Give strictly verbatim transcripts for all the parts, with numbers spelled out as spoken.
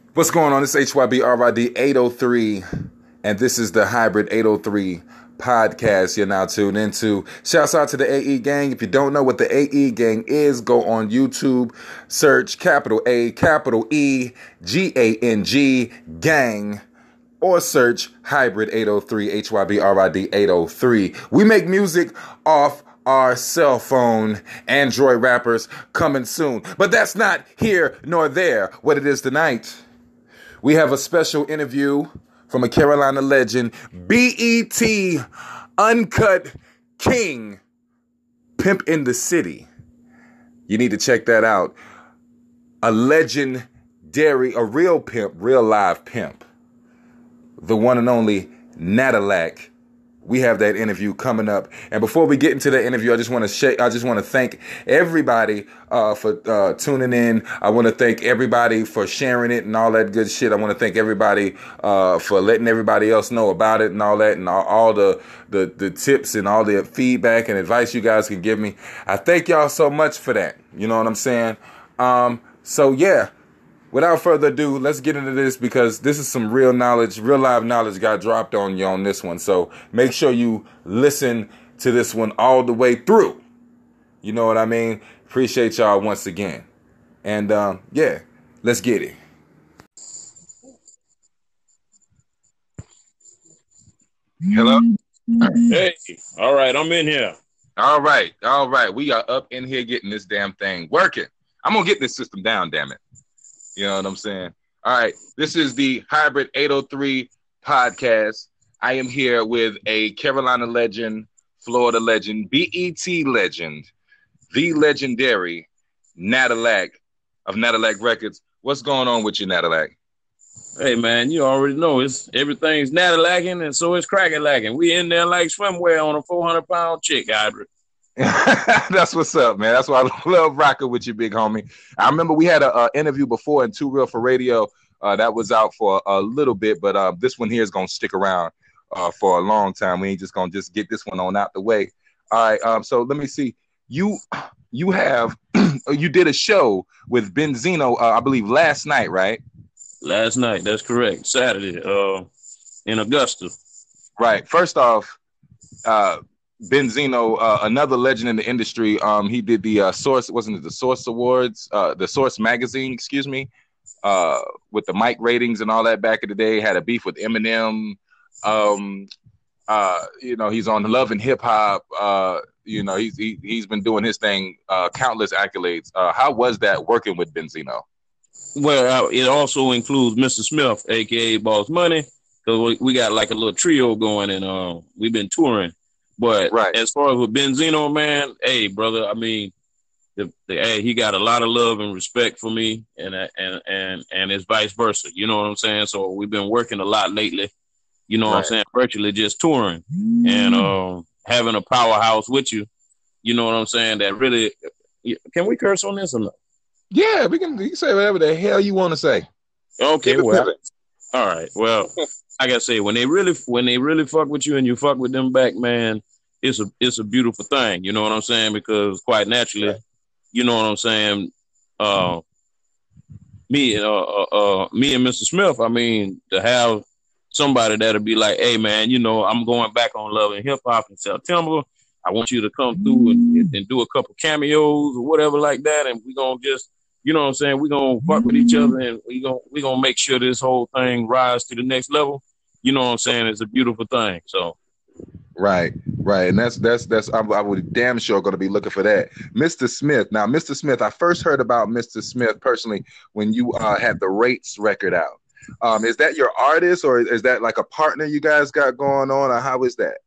What's going on? It's H Y B R I D eight oh three, and this is the Hybrid eight oh three podcast you're now tuned into. Shouts out to the A E Gang. If you don't know what the A E Gang is, go on YouTube, search capital A, capital E, G A N G, Gang, or search Hybrid eight oh three, H Y B R I D eight oh three. We make music off our cell phone. Android rappers coming soon. But that's not here nor there. What it is tonight, we have a special interview from a Carolina legend, B E T Uncut King, Pimp in the City. You need to check that out. A legendary, a real pimp, real live pimp. The one and only Nadalac. We have that interview coming up. And before we get into that interview, I just want to sh- I just want to thank everybody uh, for uh, tuning in. I want to thank everybody for sharing it and all that good shit. I want to thank everybody uh, for letting everybody else know about it and all that, and all, all the, the the tips and all the feedback and advice you guys can give me. I thank y'all so much for that. You know what I'm saying? Um, so yeah. Without further ado, let's get into this because this is some real knowledge, real live knowledge got dropped on you on this one. So make sure you listen to this one all the way through. You know what I mean? Appreciate y'all once again. And um, yeah, let's get it. Hello? Hey, all right, I'm in here. All right, all right. We are up in here getting this damn thing working. I'm going to get this system down, damn it. You know what I'm saying? All right. This is the Hybrid eight oh three podcast. I am here with a Carolina legend, Florida legend, B E T legend, the legendary Nadalac of Nadalac Records. What's going on with you, Nadalac? Hey, man, you already know it's everything's Nadalacing and so it's crack-a-lacking. We in there like swimwear on a four hundred pound chick, Hybrid. That's what's up, man. That's why I love rocking with you, big homie. I remember we had an interview before in Too Real for Radio. Uh, that was out for a little bit, but uh, this one here is going to stick around uh, for a long time. We ain't just going to just get this one on out the way. All right, um, so let me see. You you have, you did a show with Benzino, uh, I believe, last night, right? Last night, that's correct. Saturday uh, in Augusta. Right. First off, uh, Benzino, uh, another legend in the industry. Um, he did the uh, Source, wasn't it the Source Awards, uh, the Source magazine, excuse me, uh, with the mic ratings and all that back in the day. Had a beef with Eminem. Um, uh, you know, he's on Love and Hip Hop. Uh, you know, he's he, he's been doing his thing. Uh, countless accolades. Uh, how was that working with Benzino? Well, uh, it also includes Mister Smith, aka Boss Money, because we, we got like a little trio going, and uh, we've been touring. But right. As far as with Benzino, man, hey, brother, I mean, the, the, hey, he got a lot of love and respect for me, and and and and it's vice versa. You know what I'm saying? So we've been working a lot lately. You know right. what I'm saying? Virtually just touring and uh, having a powerhouse with you. You know what I'm saying? That really, can we curse on this or not? Yeah, we can. You can say whatever the hell you want to say. Okay, well, all right. Well, like I say, when they really when they really fuck with you and you fuck with them back, man. It's a it's a beautiful thing, you know what I'm saying? Because quite naturally, right. you know what I'm saying. Uh, me, uh, uh, uh, me and Mister Smith. I mean, to have somebody that'll be like, "Hey, man, you know, I'm going back on Love and Hip Hop in September. I want you to come through and, and do a couple cameos or whatever like that, and we gonna just, you know what I'm saying? We gonna fuck with each other, and we gonna we gonna make sure this whole thing rise to the next level. You know what I'm saying? It's a beautiful thing. So." Right, right, and that's that's that's I'm, I would damn sure going to be looking for that, Mister Smith. Now, Mister Smith, I first heard about Mister Smith personally when you uh, had the Rates record out. Um, is that your artist, or is that like a partner you guys got going on, or how is that?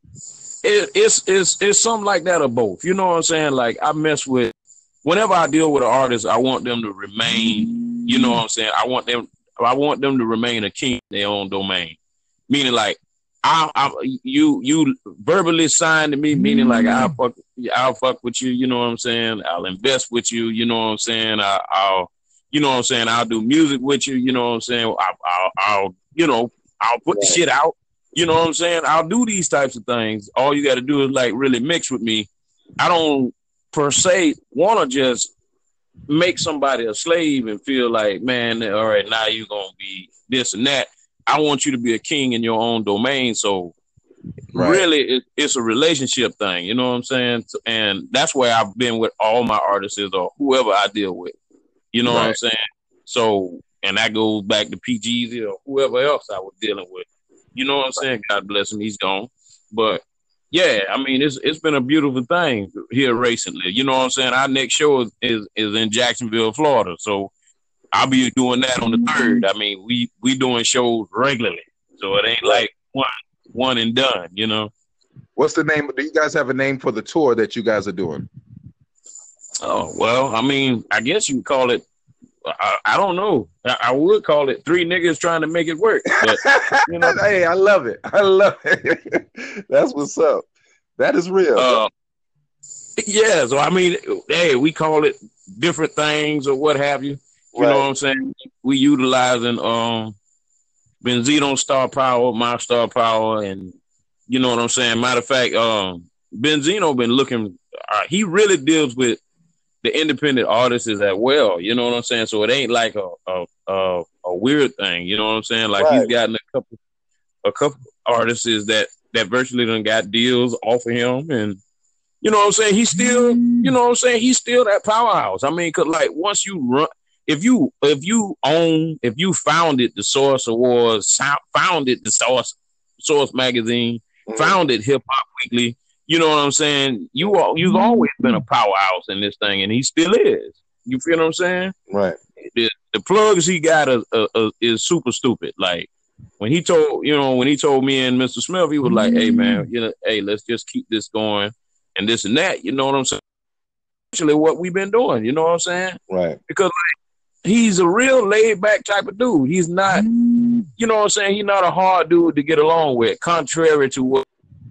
It, it's it's it's something like that or both. You know what I'm saying? Like I mess with whenever I deal with an artist, I want them to remain. You know what I'm saying? I want them. I want them to remain a king in their own domain, meaning like. I, I, you, you verbally signed to me, meaning like I'll fuck, I'll fuck with you. You know what I'm saying? I'll invest with you. You know what I'm saying? I, I'll, you know what I'm saying? I'll do music with you. You know what I'm saying? I, I'll, I'll, you know, I'll put the shit out. You know what I'm saying? I'll do these types of things. All you got to do is like really mix with me. I don't per se want to just make somebody a slave and feel like, man, all right, now you're gonna be this and that. I want you to be a king in your own domain. So right. really, it, it's a relationship thing. You know what I'm saying? And that's where I've been with all my artists or whoever I deal with. You know right. what I'm saying? So, and that goes back to P G's or whoever else I was dealing with. You know what I'm saying? God bless him, he's gone. But yeah, I mean, it's it's been a beautiful thing here recently. You know what I'm saying? Our next show is, is, is in Jacksonville, Florida. So I'll be doing that on the third. I mean, we we doing shows regularly, so it ain't like one one and done. You know. What's the name? Do you guys have a name for the tour that you guys are doing? Oh well, I mean, I guess you call it. I, I don't know. I, I would call it three niggas trying to make it work. But, you know, hey, I love it. I love it. That's what's up. That is real. Uh, yeah. So I mean, hey, we call it different things or what have you. You right. know what I'm saying? We utilizing um Benzino's star power, my star power, and you know what I'm saying? Matter of fact, um Benzino been looking uh, he really deals with the independent artists as well. You know what I'm saying? So it ain't like a a a, a weird thing, you know what I'm saying? Like right. he's gotten a couple a couple artists that that virtually done got deals off of him, and you know what I'm saying? He's still, you know what I'm saying? He's still that powerhouse. I mean, cause like once you run If you if you own if you founded the Source Awards, founded the Source Source Magazine, mm-hmm. founded Hip Hop Weekly, you know what I'm saying? You are, you've always been a powerhouse in this thing, and he still is. You feel what I'm saying? Right. The, the plugs he got a, a, a, is super stupid. Like when he told you know when he told me and Mister Smith, he was like, "Hey man, you know, hey, let's just keep this going and this and that." You know what I'm saying? Actually, what we've been doing. You know what I'm saying? Right. Because like. He's a real laid back type of dude. He's not, you know what I'm saying? He's not a hard dude to get along with, contrary to what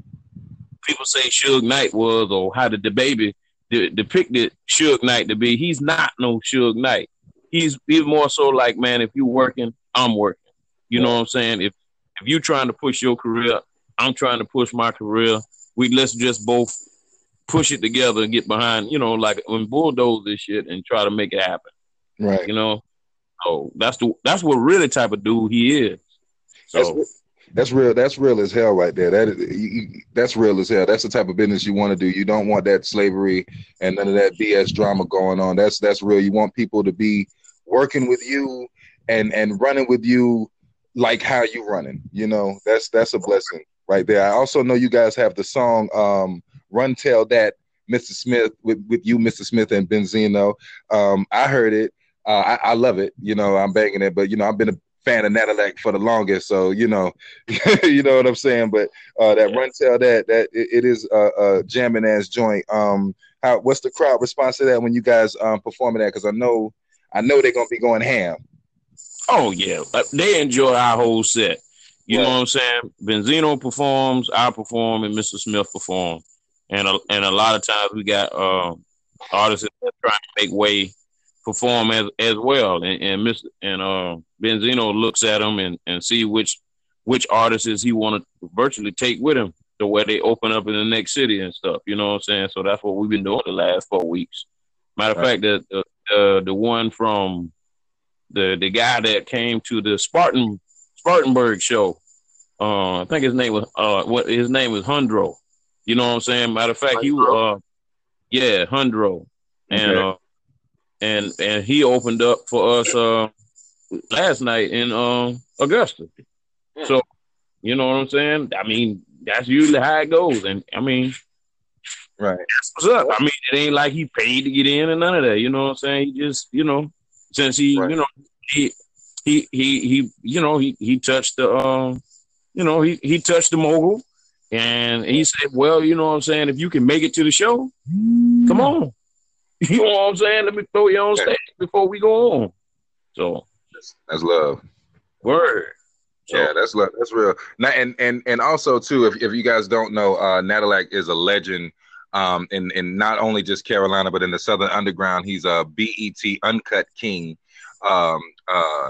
people say Suge Knight was or how the DaBaby de- depicted Suge Knight to be. He's not no Suge Knight. He's he's more so like, man, if you working, I'm working. You know what I'm saying? If if you trying to push your career, I'm trying to push my career. We let's just both push it together and get behind, you know, like when bulldoze this shit and try to make it happen. Right. You know, so that's the that's what really type of dude he is. So that's, that's real. That's real as hell right there. That is, you, that's real as hell. That's the type of business you want to do. You don't want that slavery and none of that B S drama going on. That's that's real. You want people to be working with you and and running with you like how you running. You know, that's that's a blessing right there. I also know you guys have the song um, "Run Tell That." Mister Smith with, with you, Mister Smith and Benzino. Um, I heard it. Uh, I, I love it. You know, I'm banging it, but you know, I've been a fan of Natalac for the longest, so you know, you know what I'm saying. But uh, that Run Tell That that it, it is a, a jamming ass joint. Um, how what's the crowd response to that when you guys um performing that? Because I know, I know they're gonna be going ham. Oh yeah, they enjoy our whole set. You right. know what I'm saying? Benzino performs, I perform, and Mister Smith perform, and a, and a lot of times we got uh, artists that are trying to make way. Perform as as well, and and Mister and uh, Benzino looks at them and, and see which which artists he want to virtually take with him to where they open up in the next city and stuff. You know what I'm saying? So that's what we've been doing the last four weeks. Matter of right. fact, the the, uh, the one from the the guy that came to the Spartan Spartanburg show, uh, I think his name was uh what his name was Hundro. You know what I'm saying? Matter of fact, he uh yeah Hundro, and okay. uh. And and he opened up for us uh, last night in uh, Augusta. Yeah. So, you know what I'm saying? I mean, that's usually how it goes. And, I mean, right. That's what's up. I mean, it ain't like he paid to get in and none of that. You know what I'm saying? He just, you know, since he, right. you know, he, he, he, he, you know, he, he touched the, uh, you know, he, he touched the mogul. And he said, well, you know what I'm saying? If you can make it to the show, come on. You know what I'm saying? Let me throw you on stage before we go on. So that's, that's love. Word. So, yeah, that's love. That's real. Now, and and and also too, if if you guys don't know, uh, Natalac is a legend. Um, in in not only just Carolina, but in the Southern Underground, he's a B E T Uncut King. Um, uh,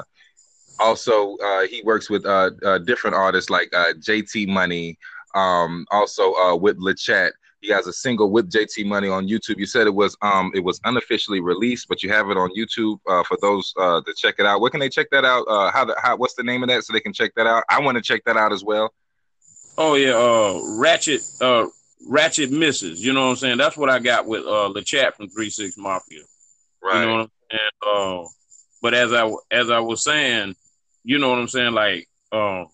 also, uh, he works with uh, uh different artists like uh, J T Money. Um, also uh, with LeChat. He has a single with J T Money on YouTube. You said it was um it was unofficially released, but you have it on YouTube uh, for those uh, to check it out. Where can they check that out? Uh, how the, how what's the name of that so they can check that out? I want to check that out as well. Oh yeah, uh, Ratchet uh, Ratchet Misses. You know what I'm saying? That's what I got with uh, LeChat from three six Mafia. Right. You know what I'm saying? Uh, but as I as I was saying, you know what I'm saying? Like, uh,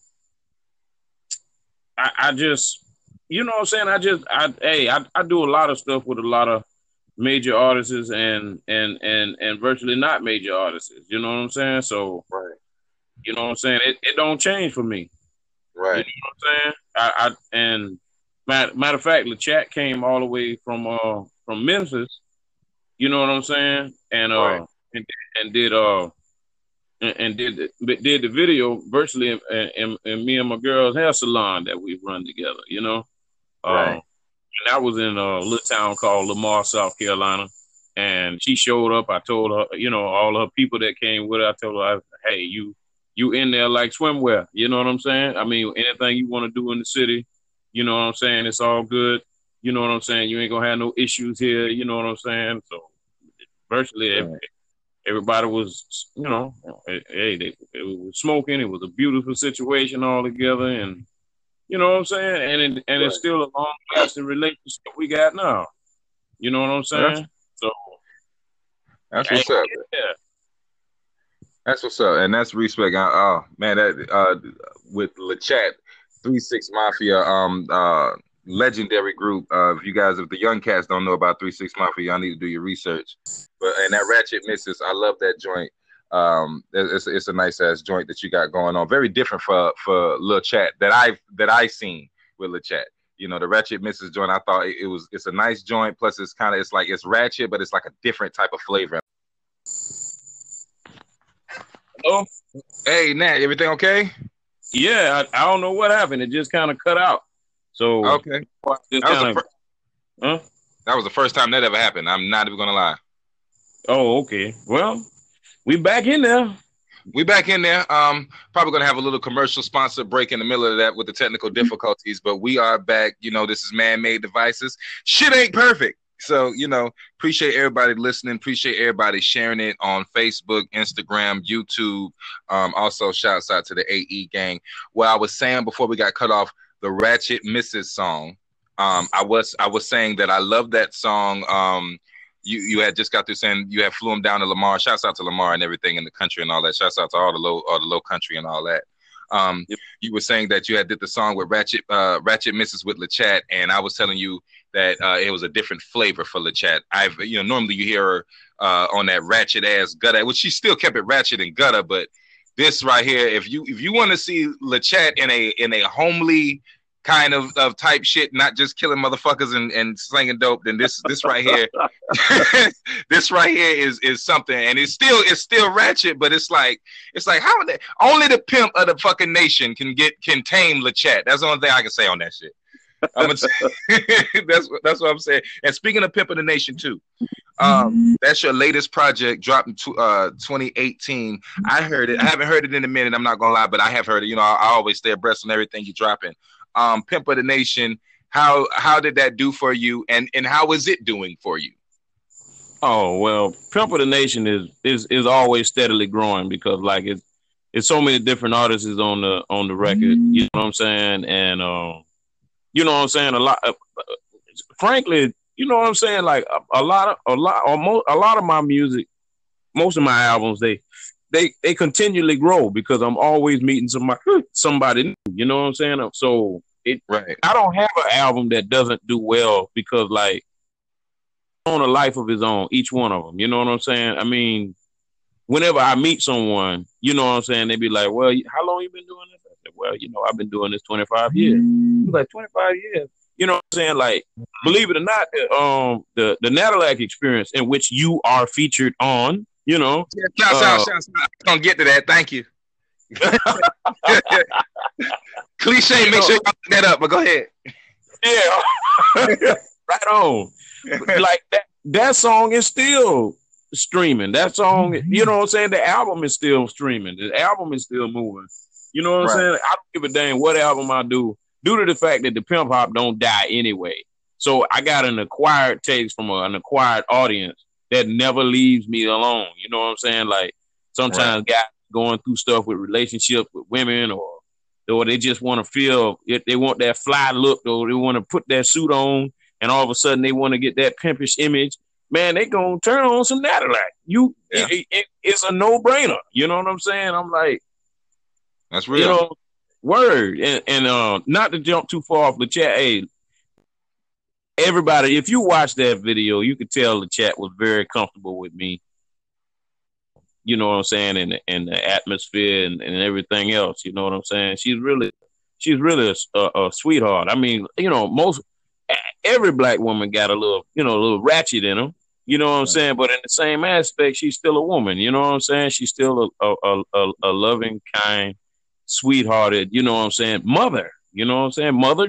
I, I just. You know what I'm saying? I just, I, hey, I, I do a lot of stuff with a lot of major artists and and and and virtually not major artists. You know what I'm saying? So, right. You know what I'm saying? It it don't change for me. Right. You know what I'm saying? I, I and matter, matter of fact, LeChat came all the way from uh from Memphis. You know what I'm saying? And uh right. and and did uh and, and did the, did the video virtually in, in, in me and my girl's hair salon that we run together. You know. Right. Um, and I was in a little town called Lamar, South Carolina, and she showed up. I told her, you know, all her people that came with her, I told her, hey, you you in there like swimwear. You know what I'm saying? I mean, anything you want to do in the city, you know what I'm saying? It's all good. You know what I'm saying? You ain't going to have no issues here. You know what I'm saying? So virtually right. everybody was, you know, hey, they, it was smoking. It was a beautiful situation all together. And you know what I'm saying? And it, and right. It's still a long lasting relationship we got now. You know what I'm saying? That's, so that's what's up. Yeah. That's what's up. And that's respect. Uh, oh man, that uh with LeChat, three six Mafia, um uh legendary group. Uh if you guys if the young cats don't know about three six Mafia, y'all need to do your research. But and that Ratchet Misses, I love that joint. Um, it's it's a nice ass joint that you got going on. Very different for for LeChat that I've that I seen with LeChat. You know, the Ratchet Misses joint. I thought it, it was it's a nice joint. Plus, it's kind of it's like it's ratchet, but it's like a different type of flavor. Hello, hey Nat, everything okay? Yeah, I, I don't know what happened. It just kind of cut out. So okay, that was, kinda, fir- huh? that was the first time that ever happened. I'm not even gonna lie. Oh, okay. Well. We back in there. We back in there. Um, probably gonna have a little commercial sponsor break in the middle of that with the technical difficulties, but we are back. You know, this is man-made devices. Shit ain't perfect. So, you know, appreciate everybody listening. Appreciate everybody sharing it on Facebook, Instagram, YouTube. Um, also, shouts out to the A E gang. Well, I was saying before we got cut off, the Ratchet Misses song. Um, I was I was saying that I love that song. Um, You you had just got through saying you had flew him down to Lamar. Shouts out to Lamar and everything in the country and all that. Shouts out to all the low all the low country and all that. Um, yep. You were saying that you had did the song with Ratchet uh, Ratchet Misses with LeChat, and I was telling you that uh, it was a different flavor for LeChat. I've you know normally you hear her uh, on that ratchet ass gutter, which she still kept it ratchet and gutter, but this right here, if you if you want to see LeChat in a in a homely kind of, of type shit, not just killing motherfuckers and, and slinging dope, then this this right here, this right here is is something, and it's still it's still ratchet, but it's like it's like how they, only the pimp of the fucking nation can get can tame LeChat. That's the only thing I can say on that shit. I'm gonna say, that's that's what I'm saying. And speaking of pimp of the nation too, um, that's your latest project, dropped in to, uh, twenty eighteen. I heard it. I haven't heard it in a minute. I'm not gonna lie, but I have heard it. You know, I, I always stay abreast on everything you're dropping. Um, Pimp of the Nation, how how did that do for you, and and how is it doing for you? Oh well, Pimp of the Nation is is is always steadily growing because like it's it's so many different artists on the on the record. You know what I'm saying? And um, you know what I'm saying? A lot. Uh, frankly, you know what I'm saying? Like a, a lot of a lot almost a lot of my music, most of my albums, they. They they continually grow because I'm always meeting somebody somebody new, you know what I'm saying? So it right. I don't have an album that doesn't do well because like on a life of his own, each one of them. You know what I'm saying? I mean, whenever I meet someone, you know what I'm saying, they be like, "Well, how long you been doing this?" I said, "Well, you know, I've been doing this twenty-five years." He's like, twenty-five years. You know what I'm saying? Like, believe it or not, um, the the Nadillac experience in which you are featured on. You know, yeah, shouts uh, out, shouts out. I'm gonna get to that. Thank you. Cliche, you make know, sure you look that up, but go ahead. Yeah, right on. Like that, that song is still streaming. That song, you know what I'm saying? The album is still streaming. The album is still moving. You know what I'm right. saying? I don't give a damn what album I do, due to the fact that the Pimp Hop don't die anyway. So I got an acquired taste from a, an acquired audience that never leaves me alone. You know what I'm saying? Like sometimes right. guys going through stuff with relationships with women, or or they just want to feel if they want that fly look, or they want to put that suit on, and all of a sudden they want to get that pimpish image. Man, they gonna turn on some Nadilac. You, yeah. it, it, it's a no brainer. You know what I'm saying? I'm like, that's real. You know, word and, and uh, not to jump too far off the chat. Hey, everybody, if you watch that video, you could tell the chat was very comfortable with me. You know what I'm saying, and and the atmosphere and, and everything else. You know what I'm saying? She's really, she's really a, a, a sweetheart. I mean, you know, most every black woman got a little, you know, a little ratchet in them. You know what I'm saying? But in the same aspect, she's still a woman. You know what I'm saying? She's still a a, a, a loving, kind, sweethearted. You know what I'm saying? Mother. You know what I'm saying? Mother.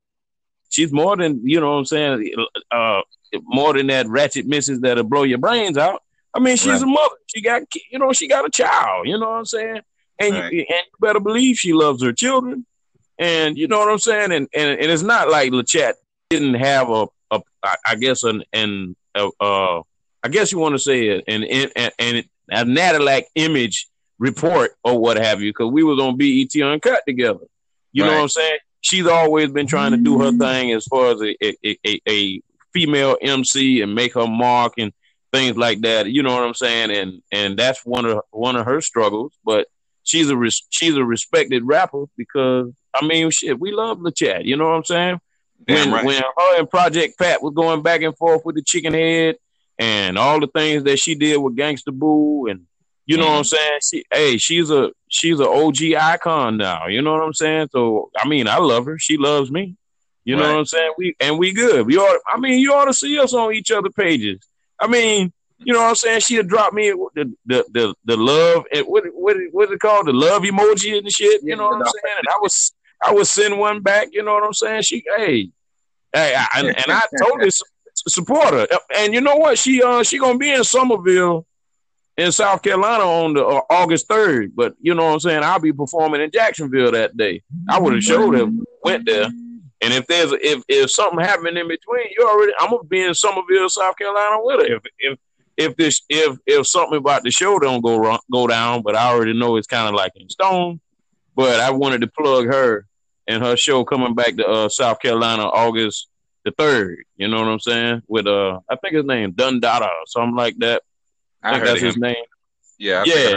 She's more than, you know what I'm saying? Uh, more than that ratchet missus that'll blow your brains out. I mean, she's right. a mother. She got, you know, she got a child. You know what I'm saying? And, right. you, and you better believe she loves her children. And you know what I'm saying? And and, and it's not like LeChat didn't have a, a I guess, an, an uh, uh, I guess you want to say an, an, an, an, a Nadilac image report or what have you, because we was on B E T Uncut together. You right. know what I'm saying? She's always been trying to do her thing as far as a, a, a, a female M C and make her mark and things like that. You know what I'm saying? And and that's one of one of her struggles. But she's a res- she's a respected rapper because I mean, shit, we love LeChat. You know what I'm saying? When right. when her and Project Pat was going back and forth with the Chicken Head and all the things that she did with Gangsta Boo, and you know mm-hmm. what I'm saying? She, hey, she's a she's an O G icon now. You know what I'm saying? So I mean, I love her. She loves me. You right. know what I'm saying? We and we good. We ought. I mean, you ought to see us on each other pages. I mean, you know what I'm saying? She'll drop me the the the, the love and what what what is it called? The love emoji and the shit. You know what I'm saying? And I was I would send one back. You know what I'm saying? She hey hey I, and, and I totally support her. And you know what? She uh she gonna be in Somerville in South Carolina on the uh, August third. But you know what I'm saying? I'll be performing in Jacksonville that day. I would have showed her, went there. And if there's a, if if something happened in between, you already I'm gonna be in Somerville, South Carolina with her. If if if this if if something about the show don't go wrong, go down, but I already know it's kind of like in stone. But I wanted to plug her and her show coming back to uh, South Carolina August the third. You know what I'm saying? With uh, I think his name Dundada or something like that. I, I think that's his name. Yeah, I yeah,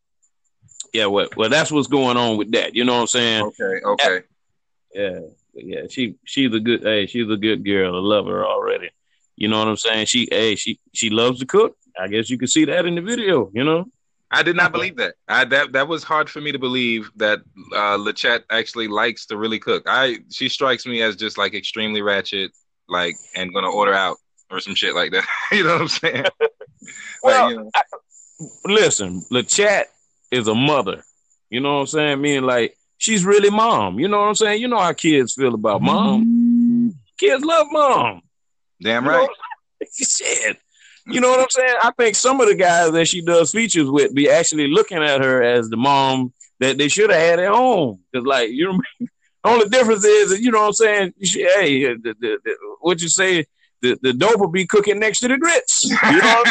yeah. Well, well, that's what's going on with that. You know what I'm saying? Okay, okay. Yeah. Yeah, she she's a good hey, she's a good girl. I love her already. You know what I'm saying? She hey, she she loves to cook. I guess you can see that in the video, you know? I did not believe that. I that that was hard for me to believe that uh LeChat actually likes to really cook. I she strikes me as just like extremely ratchet, like and gonna order out or some shit like that. You know what I'm saying? Well, like, you know. I, listen, LeChat is a mother. You know what I'm saying? Meaning like she's really mom. You know what I'm saying? You know how kids feel about mom. Kids love mom. Damn you right. Shit. You know what I'm saying? I think some of the guys that she does features with be actually looking at her as the mom that they should have had at home. Because, like, you know, the only difference is, you know what I'm saying? She, hey, the, the, the, what you say, the, the dope will be cooking next to the grits. You know what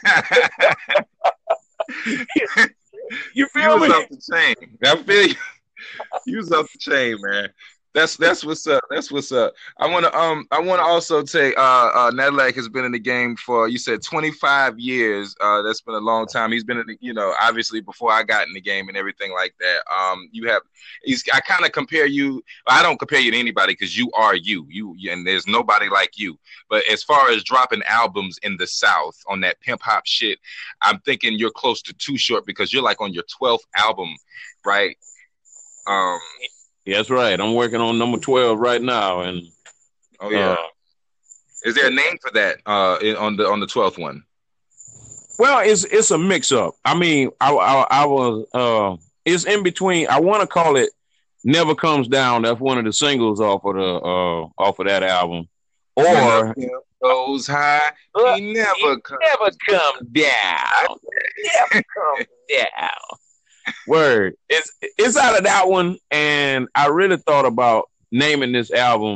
I'm saying? You feel you me? Was off the chain. I feel you. You was off the chain, man. That's that's what's up. That's what's up. I want to um I want to also take uh uh Nadilac has been in the game for, you said, twenty-five years. Uh, that's been a long time. He's been in the, you know, obviously before I got in the game and everything like that. Um, you have he's I kind of compare you. I don't compare you to anybody because you are you. You and there's nobody like you. But as far as dropping albums in the South on that pimp hop shit, I'm thinking you're close to Too Short because you're like on your twelfth album, right? Um. Yeah, that's right. I'm working on number twelve right now, and oh yeah, uh, is there a name for that uh, on the on the twelfth one? Well, it's it's a mix up. I mean, I I, I was uh, it's in between. I want to call it "Never Comes Down." That's one of the singles off of the uh, off of that album. Or goes high, he never he comes never come down. Never come down. Word. It's it's out of that one, and I really thought about naming this album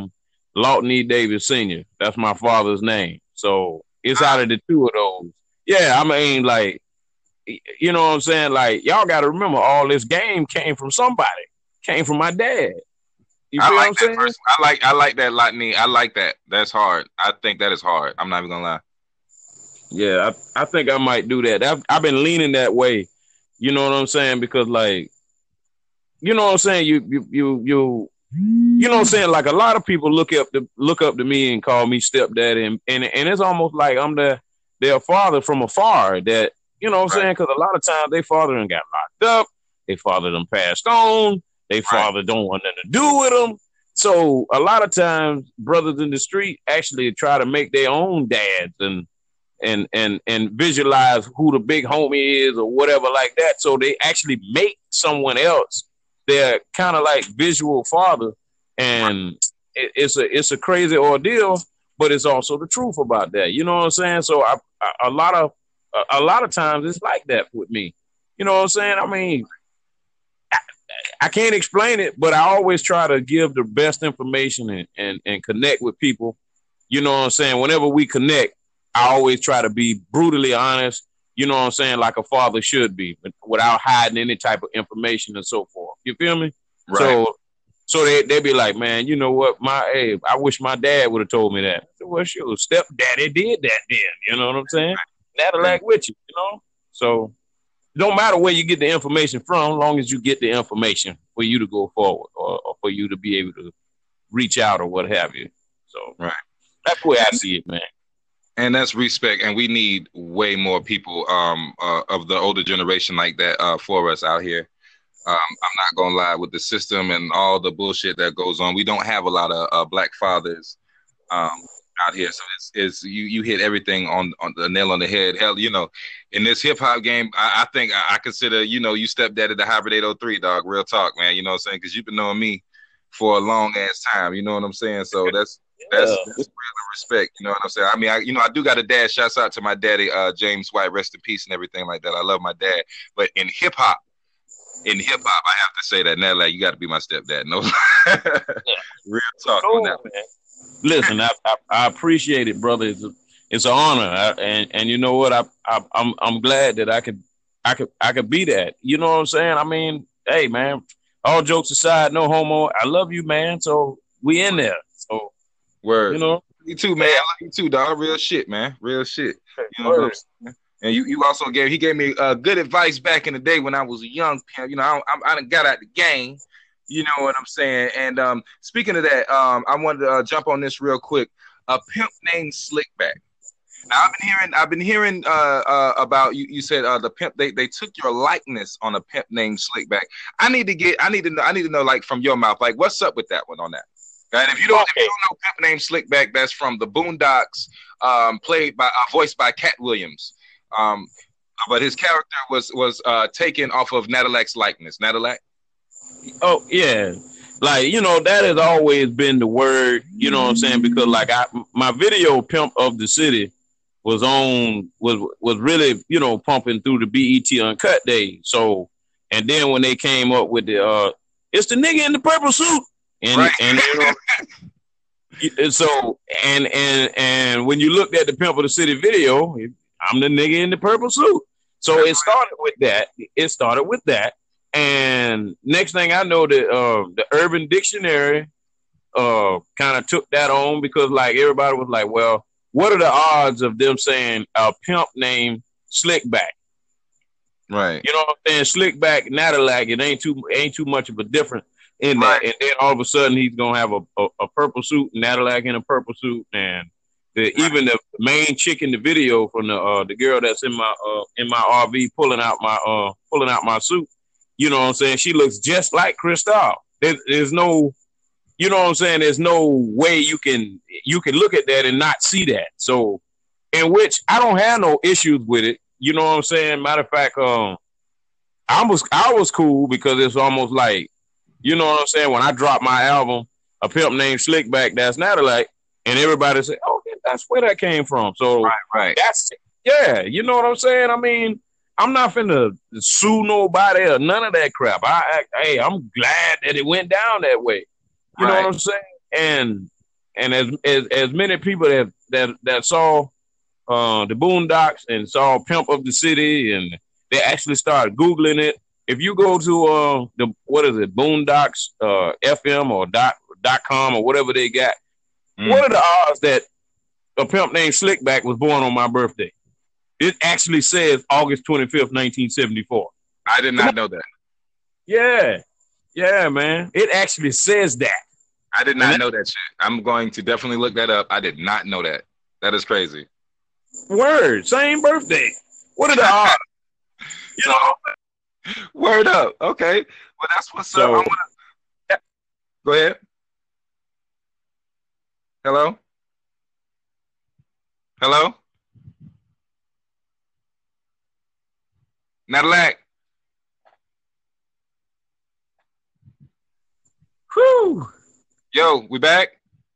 Lawton E. Davis Senior That's my father's name. So it's out of the two of those. Yeah, I mean, like, you know what I'm saying? Like, y'all got to remember, all this game came from somebody. Came from my dad. You I feel like what I'm that saying? person. I like I like that Lotney. I like that. That's hard. I think that is hard. I'm not even gonna lie. Yeah, I, I think I might do that. I've, I've been leaning that way. You know what I'm saying? Because, like, you know what I'm saying? You you you you you know what I'm saying? Like, a lot of people look up to look up to me and call me stepdaddy, and and, and it's almost like I'm the their father from afar. That, you know what I'm Right. saying? Because a lot of times they father done got locked up, they father done passed on, they father right. don't want nothing to do with them. So a lot of times, brothers in the street actually try to make their own dads and and and and visualize who the big homie is or whatever like that. So they actually make someone else their kind of like visual father, and it, it's a it's a crazy ordeal, but it's also the truth about that. You know what I'm saying? So I, I, a lot of a, a lot of times it's like that with me. You know what I'm saying? I mean, I, I can't explain it, but I always try to give the best information and, and and connect with people. You know what I'm saying? Whenever we connect, I always try to be brutally honest, you know what I'm saying, like a father should be, but without hiding any type of information and so forth. You feel me? Right. So so they they be like, man, you know what, my hey, I wish my dad would have told me that. So, well, sure, stepdaddy did that then. You know what I'm saying? That'll act with you, you know? So it don't matter where you get the information from, as long as you get the information for you to go forward or, or for you to be able to reach out or what have you. So right. That's the way I see it, man. And that's respect, and we need way more people um, uh, of the older generation like that uh, for us out here. Um, I'm not gonna lie, with the system and all the bullshit that goes on, we don't have a lot of uh, black fathers um, out here. So it's, it's you you hit everything on, on the nail on the head. Hell, you know, in this hip hop game, I, I think I, I consider you know you stepdad at the Hybrid eight oh three, dog. Real talk, man. You know what I'm saying? Because you've been knowing me for a long ass time. You know what I'm saying? So that's. That's, that's real respect, you know what I'm saying? I mean, I, you know, I do got a dad. Shouts out to my daddy, uh, James White, rest in peace and everything like that. I love my dad. But in hip hop, in hip hop, I have to say that now, like, you got to be my stepdad. No, yeah. Real talk cool, on that. Man. Listen, I, I, I appreciate it, brother. It's, a, it's an honor, I, and and you know what? I, I I'm I'm glad that I could I could I could be that. You know what I'm saying? I mean, hey, man. All jokes aside, no homo. I love you, man. So we in there. So. Word. You know, you too, man. I love you too, dog. Real shit, man. Real shit. You know what I'm saying? And you, you also gave he gave me uh, good advice back in the day when I was a young pimp. You know, I, I, I done got out the game. You know what I'm saying? And um, speaking of that, um, I wanted to uh, jump on this real quick. A pimp named Slickback. Now I've been hearing I've been hearing uh, uh, about you. You said uh, the pimp they, they took your likeness on a pimp named Slickback. I need to get I need to know I need to know like from your mouth, like what's up with that one on that. And if you don't, okay. if you don't know pimp named Slickback, that's from the Boondocks, um, played by, uh, voiced by Cat Williams. Um, but his character was was uh, taken off of Nadalak's likeness. Nadalak. Oh yeah, like you know that has always been the word. You know what I'm saying? Because like I, my video "Pimp of the City" was on was was really you know pumping through the B E T Uncut days. So and then when they came up with the uh, it's the nigga in the purple suit. And, right. and you know, and so and and and when you looked at the Pimp of the City video, I'm the nigga in the purple suit. So it started with that. It started with that, and next thing I know, the uh, the Urban Dictionary uh, kind of took that on because like everybody was like, well, what are the odds of them saying a pimp named Slickback? Right. You know what I'm saying? Slickback, Nadalak, it ain't too ain't too much of a difference. In that, right. And then all of a sudden he's gonna have a, a, a purple suit, Nadalak in a purple suit, and the, right. even the main chick in the video from the uh, the girl that's in my uh, in my R V pulling out my uh, pulling out my suit, you know what I'm saying? She looks just like Cristal. There, there's no, you know what I'm saying? There's no way you can you can look at that and not see that. So, in which I don't have no issues with it. You know what I'm saying? Matter of fact, um, I was I was cool because it's almost like. You know what I'm saying? When I dropped my album, A Pimp Named Slickback, that's Nadalak, and everybody said, oh, that's where that came from. So right, right. that's, yeah, you know what I'm saying? I mean, I'm not finna sue nobody or none of that crap. I, I Hey, I'm glad that it went down that way. You right. know what I'm saying? And and as as as many people that that that saw uh, the Boondocks and saw Pimp of the City, and they actually started Googling it. If you go to uh, the what is it, Boondocks uh, F M or dot dot com or whatever they got, mm. what are the odds that a pimp named Slickback was born on my birthday? It actually says August twenty-fifth, nineteen seventy-four. I did not know that. Yeah. Yeah, man. It actually says that. I did not know that shit. I'm going to definitely look that up. I did not know that. That is crazy. Word. Same birthday. What are the odds? You know? Word up. Okay. Well, that's what's so, up. I'm gonna... Go ahead. Hello? Hello? Nadilac. Whew. Yo, we back?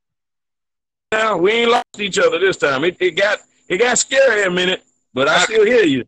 Now we ain't lost each other this time. It, it got it got scary a minute, but I still hear you.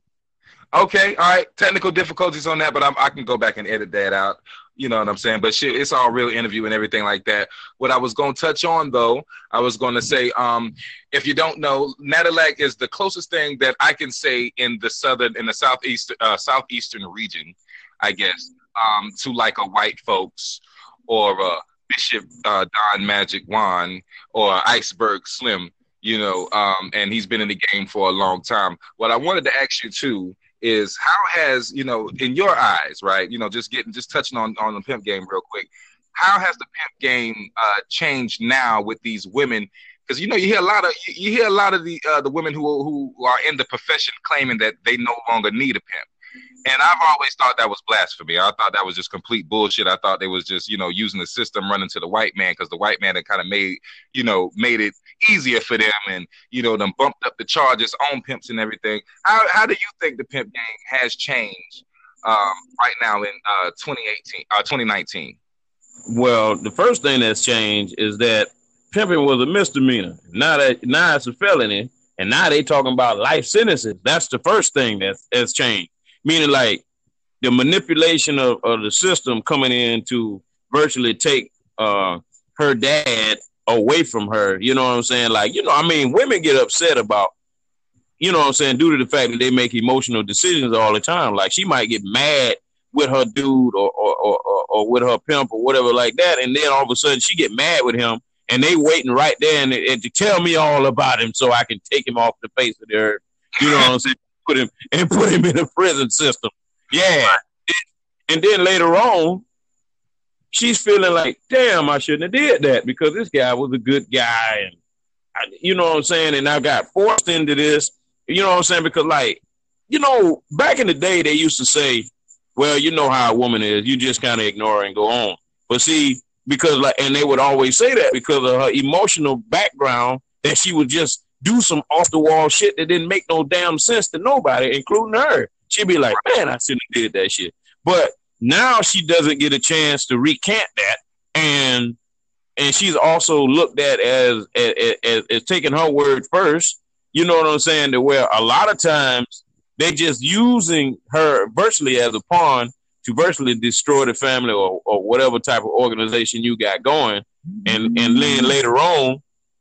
Okay, all right. Technical difficulties on that, but I'm, I can go back and edit that out. You know what I'm saying? But shit, it's all real interview and everything like that. What I was going to touch on, though, I was going to say, um, if you don't know, Nadilac is the closest thing that I can say in the southern, in the southeast, uh, southeastern region, I guess, um, to like a white folks or uh, Bishop uh, Don Magic Juan or Iceberg Slim, you know, um, and he's been in the game for a long time. What I wanted to ask you, too, is how has, you know, in your eyes, right, you know, just getting, just touching on, on the pimp game real quick, how has the pimp game uh, changed now with these women? Because, you know, you hear a lot of, you hear a lot of the uh, the women who, who are in the profession claiming that they no longer need a pimp. And I've always thought that was blasphemy. I thought that was just complete bullshit. I thought they was just, you know, using the system running to the white man because the white man had kind of made, you know, made it easier for them and, you know, them bumped up the charges on pimps and everything. How how do you think the pimp game has changed um, right now in uh, twenty eighteen, uh, twenty nineteen? Well, the first thing that's changed is that pimping was a misdemeanor. Now that now it's a felony, and now they talking about life sentences. That's the first thing that's, that's changed. Meaning, like, the manipulation of, of the system coming in to virtually take uh, her dad away from her. You know what I'm saying? Like, you know, I mean, women get upset about, you know what I'm saying, due to the fact that they make emotional decisions all the time. Like, she might get mad with her dude or or, or, or, or with her pimp or whatever like that, and then all of a sudden she get mad with him, and they waiting right there and, and to tell me all about him so I can take him off the face of the earth. You know what I'm saying? Put him and put him in a prison system. Yeah. And then later on, she's feeling like, damn, I shouldn't have did that because this guy was a good guy. And I, you know what I'm saying? And I got forced into this, you know what I'm saying? Because, like, you know, back in the day, they used to say, well, you know how a woman is. You just kind of ignore her and go on. But see, because, like, and they would always say that because of her emotional background, that she would just do some off-the-wall shit that didn't make no damn sense to nobody, including her. She'd be like, man, I shouldn't have did that shit. But now she doesn't get a chance to recant that, and and she's also looked at as as, as as taking her word first. You know what I'm saying? To where a lot of times they just using her virtually as a pawn to virtually destroy the family or, or whatever type of organization you got going. And and then later on,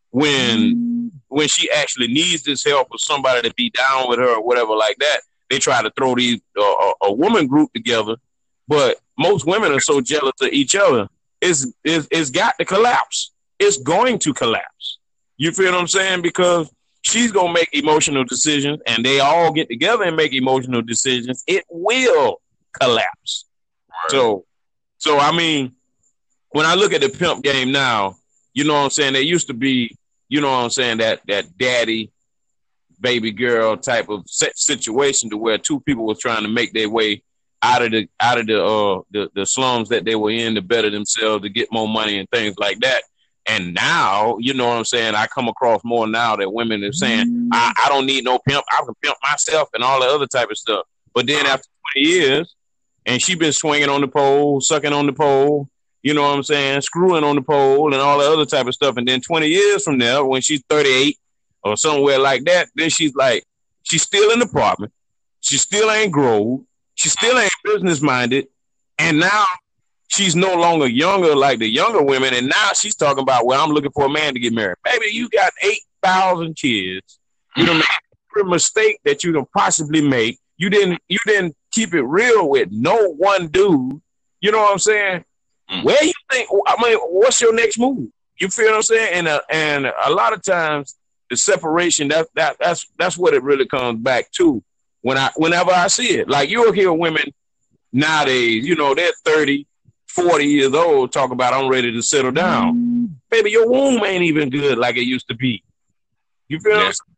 when when she actually needs this help or somebody to be down with her or whatever like that, they try to throw these uh, a woman group together. But most women are so jealous of each other. It's, it's, it's got to collapse. It's going to collapse. You feel what I'm saying? Because she's going to make emotional decisions and they all get together and make emotional decisions. It will collapse. Right. So, so I mean, when I look at the pimp game now, you know what I'm saying? There used to be, you know what I'm saying, that that daddy, baby girl type of situation to where two people were trying to make their way out of the out of the uh the, the slums that they were in to better themselves, to get more money and things like that. And now, you know what I'm saying, I come across more now that women are saying, I, I don't need no pimp, I can pimp myself and all the other type of stuff. But then after twenty years, and she been swinging on the pole, sucking on the pole, you know what I'm saying, screwing on the pole and all the other type of stuff. And then twenty years from now, when she's thirty-eight or somewhere like that, then she's like, she's still in the apartment. She still ain't grown. She still ain't business minded. And now she's no longer younger like the younger women, and now she's talking about, well, I'm looking for a man to get married. Baby, you got eight thousand kids. You done made every mistake that you can possibly make. You didn't you didn't keep it real with no one dude. You know what I'm saying? Mm. Where you think? I mean, what's your next move? You feel what I'm saying? And uh, and a lot of times the separation that that that's that's what it really comes back to. When I whenever I see it, like you'll hear women nowadays, you know, they're thirty, forty years old, talk about I'm ready to settle down. Mm. Baby, your womb ain't even good like it used to be. You feel yeah. what I'm saying?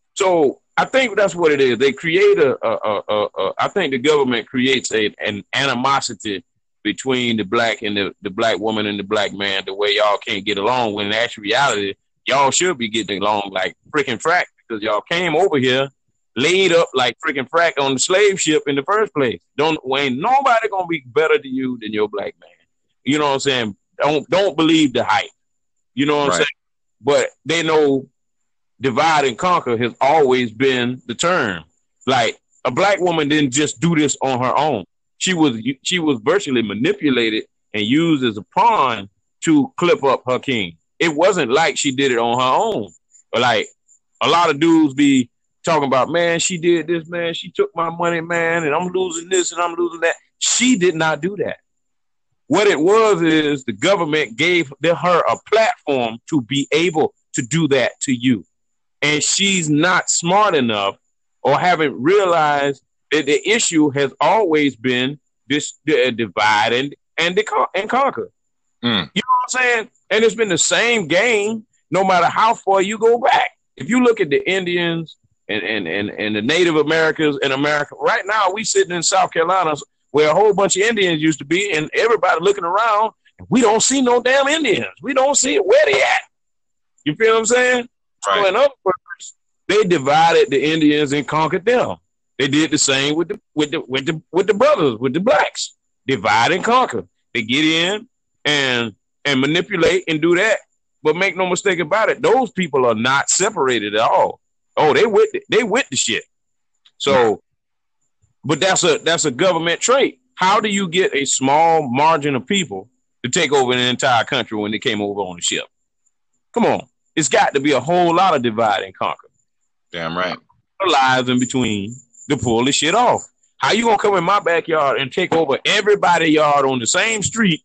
So I think that's what it is. They create a, a, a, a, a I think the government creates a, an animosity between the black and the, the black woman and the black man, the way y'all can't get along, when in actual reality, y'all should be getting along like freaking frack, because y'all came over here laid up like freaking frack on the slave ship in the first place. Don't ain't nobody gonna be better to you than your black man. You know what I'm saying? Don't don't believe the hype. You know what right. I'm saying? But they know divide and conquer has always been the term. Like a black woman didn't just do this on her own. She was she was virtually manipulated and used as a pawn to clip up her king. It wasn't like she did it on her own. But like a lot of dudes be talking about, man, she did this, man. She took my money, man, and I'm losing this and I'm losing that. She did not do that. What it was is the government gave her a platform to be able to do that to you. And she's not smart enough or haven't realized that the issue has always been this uh, divide and, and, and conquer. Mm. You know what I'm saying? And it's been the same game no matter how far you go back. If you look at the Indians and, and, and, and the Native Americans in America, right now we sitting in South Carolina where a whole bunch of Indians used to be, and everybody looking around, and we don't see no damn Indians. We don't see it. Where they at? You feel what I'm saying? Right. So in other words, they divided the Indians and conquered them. They did the same with the with the with the with the brothers, with the blacks. Divide and conquer. They get in and and manipulate and do that. But make no mistake about it, those people are not separated at all. Oh, they with the, they with the shit. So, but that's a that's a government trait. How do you get a small margin of people to take over an entire country when they came over on the ship? Come on. It's got to be a whole lot of divide and conquer. Damn right. Lives in between to pull this shit off. How you gonna come in my backyard and take over everybody's yard on the same street,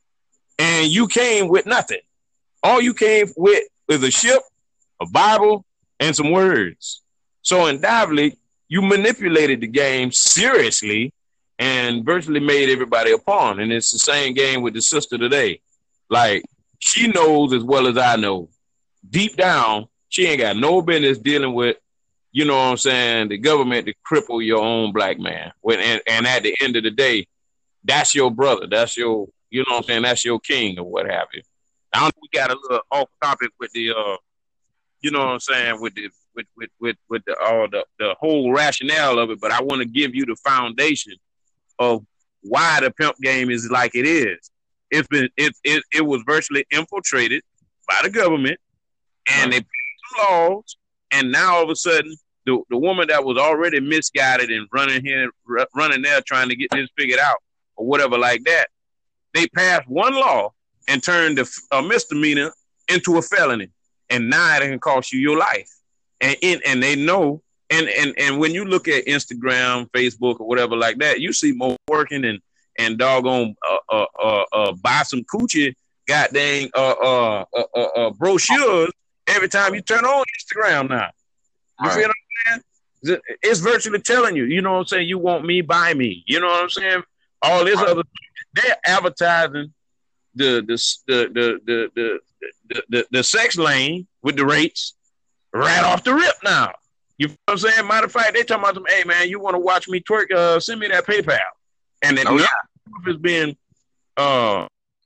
and you came with nothing? All you came with is a ship, a Bible, and some words. So undoubtedly, you manipulated the game seriously and virtually made everybody a pawn. And it's the same game with the sister today. Like, she knows as well as I know. Deep down, she ain't got no business dealing with, you know what I'm saying, the government to cripple your own black man. When and, and at the end of the day, that's your brother. That's your, you know what I'm saying, that's your king or what have you. I don't know, we got a little off topic with the, uh, you know what I'm saying, with the with with with, with the all uh, the, the whole rationale of it, but I want to give you the foundation of why the pimp game is like it is. It's been it it, it was virtually infiltrated by the government, and they passed some laws, and now all of a sudden the, the woman that was already misguided and running here r- running there trying to get this figured out or whatever like that, they passed one law and turned a, a misdemeanor into a felony, and now it can cost you your life. And in, and they know, and, and and when you look at Instagram, Facebook, or whatever like that, you see more working and and doggone uh, uh, uh, uh, buy some coochie, goddamn uh, uh, uh, uh, uh, brochures every time you turn on Instagram now. You right. feel what I'm saying? It's virtually telling you, you know what I'm saying, you want me, buy me. You know what I'm saying? All this right. other, they're advertising the the the the the the, the, the, the sex lane with the rates right off the rip now. You know what I'm saying? Matter of fact, they talking about them, hey man, you want to watch me twerk, uh, send me that PayPal. And then oh, yeah. it's been uh,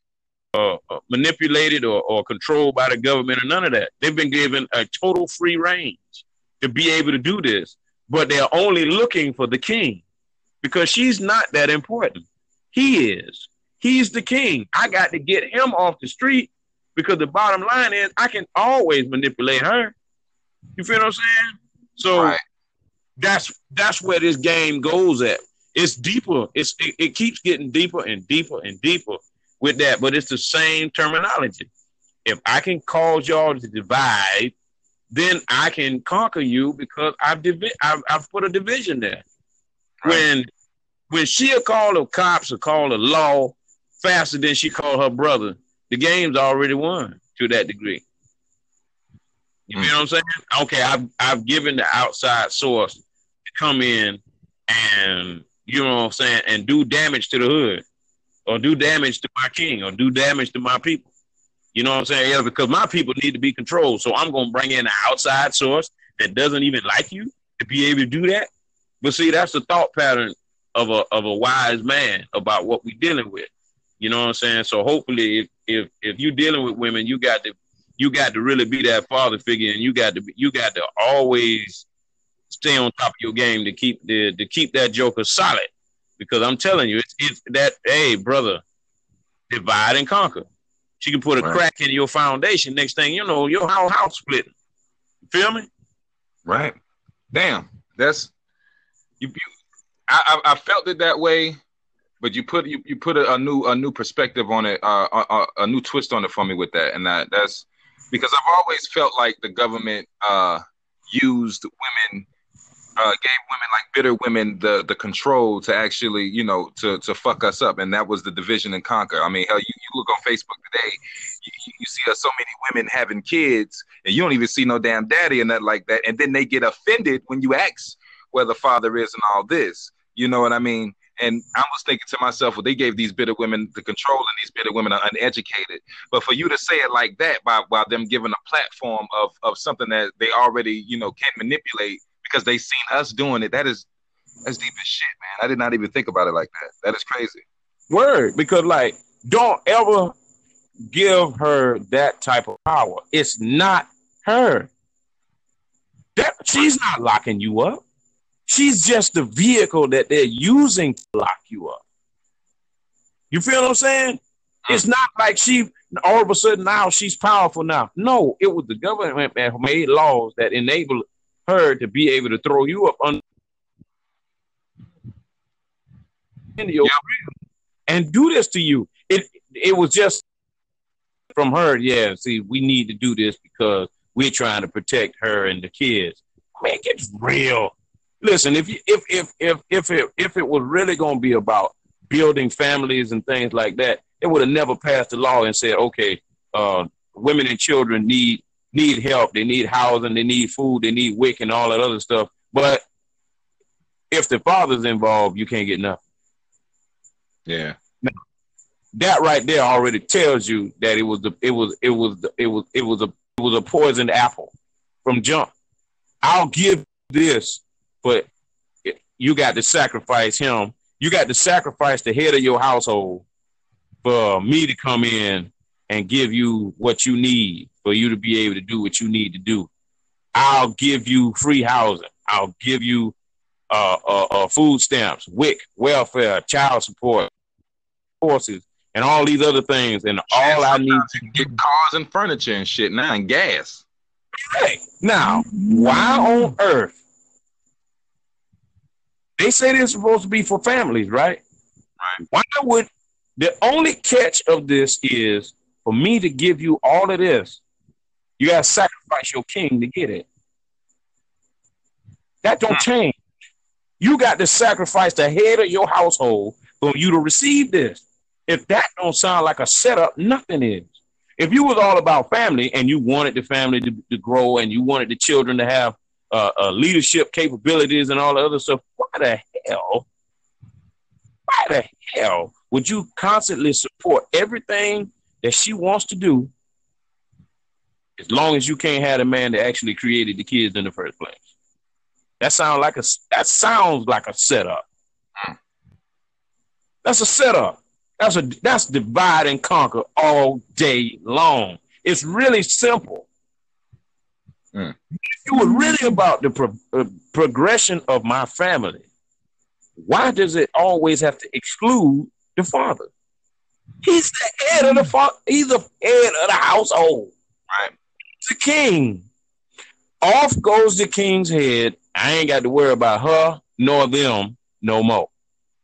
uh, uh, manipulated or, or controlled by the government or none of that. They've been given a total free range to be able to do this, but they're only looking for the king because she's not that important. He is. He's the king. I got to get him off the street because the bottom line is I can always manipulate her. You feel what I'm saying? So right. that's that's where this game goes at. It's deeper. It's it, it keeps getting deeper and deeper and deeper with that, but it's the same terminology. If I can cause y'all to divide, then I can conquer you because I've divi- I've, I've put a division there. Right. When when she'll call the cops or call the law faster than she called her brother, the game's already won to that degree. You mm. know what I'm saying? Okay, I've I've given the outside source to come in and, you know what I'm saying, and do damage to the hood or do damage to my king or do damage to my people. You know what I'm saying? Yeah, because my people need to be controlled. So I'm going to bring in an outside source that doesn't even like you to be able to do that. But see, that's the thought pattern of a of a wise man about what we're dealing with. You know what I'm saying? So hopefully if if, if you're dealing with women, you got to you got to really be that father figure, and you got to be, you got to always stay on top of your game to keep the to keep that joker solid. Because I'm telling you, it's, it's that, hey, brother, divide and conquer. She can put a right. crack in your foundation. Next thing you know, your whole house splitting. You feel me? Right. Damn. That's you. you I, I I felt it that way, but you put you, you put a, a new a new perspective on it, uh, a, a new twist on it for me with that, and that that's because I've always felt like the government uh, used women. Uh, gave women, like bitter women, the the control to actually, you know, to to fuck us up, and that was the division and conquer. I mean, hell, you, you look on Facebook today, you, you see uh, so many women having kids, and you don't even see no damn daddy and nothing like that, and then they get offended when you ask where the father is and all this. You know what I mean? And I was thinking to myself, well, they gave these bitter women the control, and these bitter women are uneducated. But for you to say it like that, by by them giving a platform of of something that they already, you know, can manipulate. Because they seen us doing it. That is, that's deep as shit, man. I did not even think about it like that. That is crazy. Word, because like, don't ever give her that type of power. It's not her. That she's not locking you up. She's just the vehicle that they're using to lock you up. You feel what I'm saying? Mm-hmm. It's not like she all of a sudden now she's powerful now. No, it was the government that made laws that enabled her to be able to throw you up under your yep. and do this to you. It it was just from her. Yeah, see, we need to do this because we're trying to protect her and the kids. Man, get real. Listen, if you, if if if if it if it was really going to be about building families and things like that, it would have never passed the law and said, okay, uh, women and children need. need help, they need housing, they need food, they need wick and all that other stuff. But if the father's involved, you can't get nothing. Yeah. Now, that right there already tells you that it was the it was it was the, it was it was a it was a poisoned apple from jump. I'll give this, but you got to sacrifice him. You got to sacrifice the head of your household for me to come in and give you what you need for you to be able to do what you need to do. I'll give you free housing. I'll give you uh, uh, uh, food stamps, W I C, welfare, child support, courses, and all these other things. And all I need to get cars and furniture and shit now, and gas. Hey, now, why on earth? They say this is supposed to be for families, right? Right. Why would the only catch of this is for me to give you all of this? You got to sacrifice your king to get it. That don't change. You got to sacrifice the head of your household for you to receive this. If that don't sound like a setup, nothing is. If you was all about family and you wanted the family to, to grow and you wanted the children to have uh, uh, leadership capabilities and all the other stuff, why the hell, why the hell would you constantly support everything that she wants to do as long as you can't have the man that actually created the kids in the first place? That sounds like a that sounds like a setup. That's a setup. That's a that's divide and conquer all day long. It's really simple. Mm. If it was really about the pro, uh, progression of my family, why does it always have to exclude the father? He's the head of the father. He's the head of the household. Right. The king. Off goes the king's head. I ain't got to worry about her nor them no more.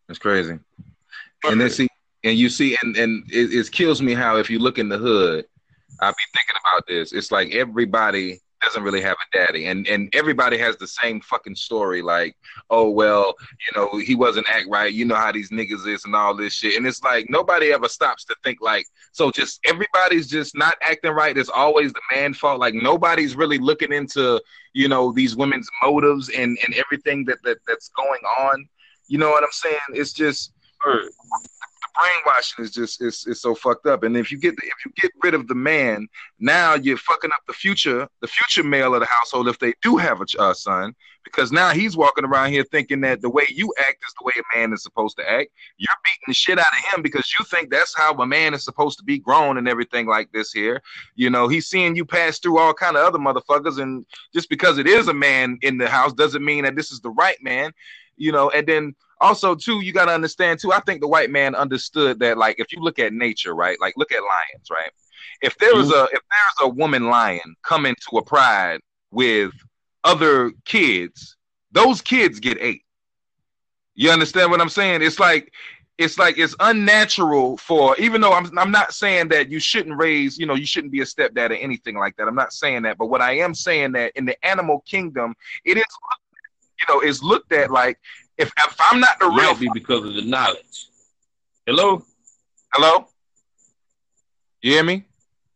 It's crazy. And then see, and you see, and and it, it kills me how if you look in the hood, I'll be thinking about this. It's like everybody doesn't really have a daddy, and and everybody has the same fucking story. Like, oh well, you know, he wasn't act right. You know how these niggas is and all this shit. And it's like nobody ever stops to think like, so just everybody's just not acting right. It's always the man's fault. Like nobody's really looking into, you know, these women's motives and and everything that that that's going on. You know what I'm saying? It's just. Word. Brainwashing is just is, is so fucked up. And if you get the, if you get rid of the man, now you're fucking up the future the future male of the household if they do have a uh, son, because now he's walking around here thinking that the way you act is the way a man is supposed to act. You're beating the shit out of him because you think that's how a man is supposed to be grown and everything like this here. You know, he's seeing you pass through all kind of other motherfuckers, and just because it is a man in the house doesn't mean that this is the right man. You know, and then also, too, you got to understand, too, I think the white man understood that, like, if you look at nature, right, like, look at lions, right? If there was a if there's a woman lion coming to a pride with other kids, those kids get ate. You understand what I'm saying? It's like, it's like it's unnatural for, even though I'm I'm not saying that you shouldn't raise, you know, you shouldn't be a stepdad or anything like that. I'm not saying that. But what I am saying that in the animal kingdom, it is, you know, is looked at like, If if I'm not the real, might be because of the knowledge. Hello, hello, you hear me?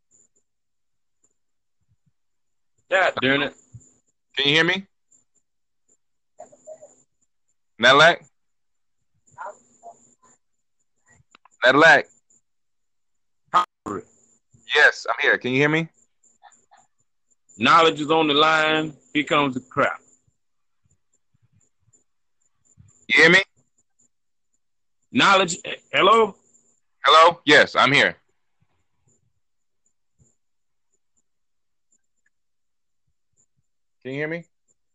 God darn it! Can you hear me? Nalak, Nalak. Yes, I'm here. Can you hear me? Knowledge is on the line. Here comes the crap. You hear me? Knowledge. Hello? Hello? Yes, I'm here. Can you hear me?